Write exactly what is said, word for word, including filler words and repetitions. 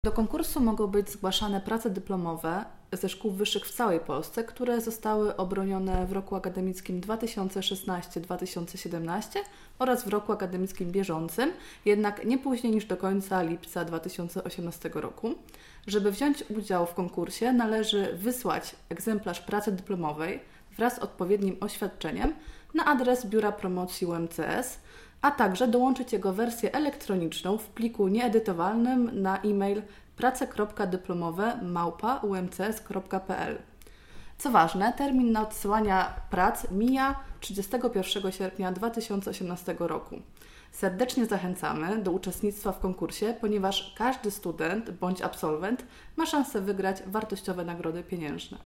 Do konkursu mogą być zgłaszane prace dyplomowe ze szkół wyższych w całej Polsce, które zostały obronione w roku akademickim dwa tysiące szesnastym dwa tysiące siedemnastym oraz w roku akademickim bieżącym, jednak nie później niż do końca lipca dwa tysiące osiemnastego roku. Żeby wziąć udział w konkursie, należy wysłać egzemplarz pracy dyplomowej wraz z odpowiednim oświadczeniem na adres Biura Promocji U M C S, a także dołączyć jego wersję elektroniczną w pliku nieedytowalnym na e-mail prace kropka dyplomowe małpa u m c s kropka p l. Co ważne, termin na odsyłania prac mija trzydziestego pierwszego sierpnia dwa tysiące osiemnastego roku. Serdecznie zachęcamy do uczestnictwa w konkursie, ponieważ każdy student bądź absolwent ma szansę wygrać wartościowe nagrody pieniężne.